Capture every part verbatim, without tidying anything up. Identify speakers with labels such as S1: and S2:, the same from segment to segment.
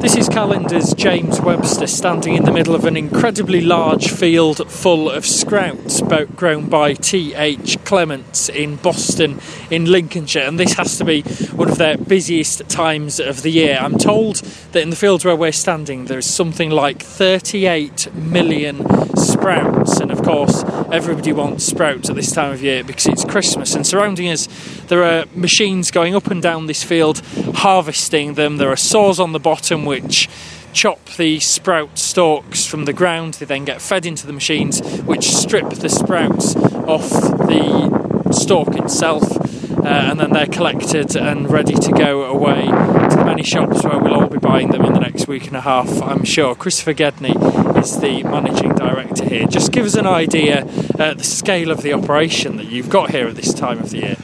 S1: This is Calendar's James Webster standing in the middle of an incredibly large field full of sprouts grown by T H Clements in Boston in Lincolnshire, and this has to be one of their busiest times of the year. I'm told that in the fields where we're standing there's something like thirty-eight million sprouts, and of course everybody wants sprouts at this time of year because it's Christmas, and surrounding us there are machines going up and down this field harvesting them. There are saws on the bottom which chop the sprout stalks from the ground. They then get fed into the machines which strip the sprouts off the stalk itself, uh, and then they're collected and ready to go away to the many shops where we'll all be buying them in the next week and a half, I'm sure. Christopher Gedney is the managing director here. Just give us an idea uh, the scale of the operation that you've got here at this time of the year.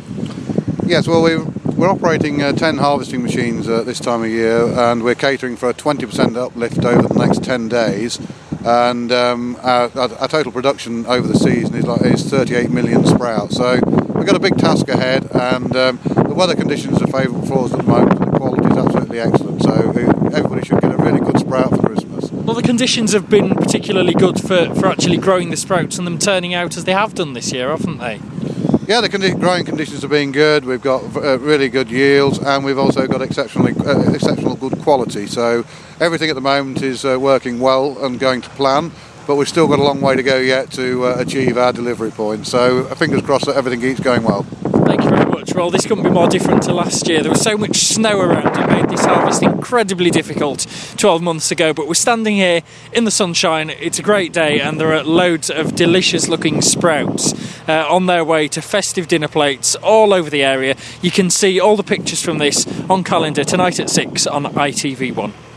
S2: Yes, well, we're, we're operating uh, ten harvesting machines at uh, this time of year, and we're catering for a twenty percent uplift over the next ten days. And um, our, our total production over the season is, like, is thirty-eight million sprouts. So we've got a big task ahead, and um, the weather conditions are favourable for us at the moment. The quality is absolutely excellent, so everybody should get a really good sprout for Christmas.
S1: Well, the conditions have been particularly good for, for actually growing the sprouts and them turning out as they have done this year, haven't they?
S2: Yeah, the condi- growing conditions have been good. We've got uh, really good yields, and we've also got exceptionally uh, exceptional good quality. So everything at the moment is uh, working well and going to plan, but we've still got a long way to go yet to uh, achieve our delivery point. So fingers crossed that everything keeps going well.
S1: Thank you very much. Well, this couldn't be more different to last year. There was so much snow around, it made this harvest incredibly difficult twelve months ago, but we're standing here in the sunshine. It's a great day, and there are loads of delicious looking sprouts uh, on their way to festive dinner plates all over the area. You can see all the pictures from this on Calendar tonight at six on I T V one.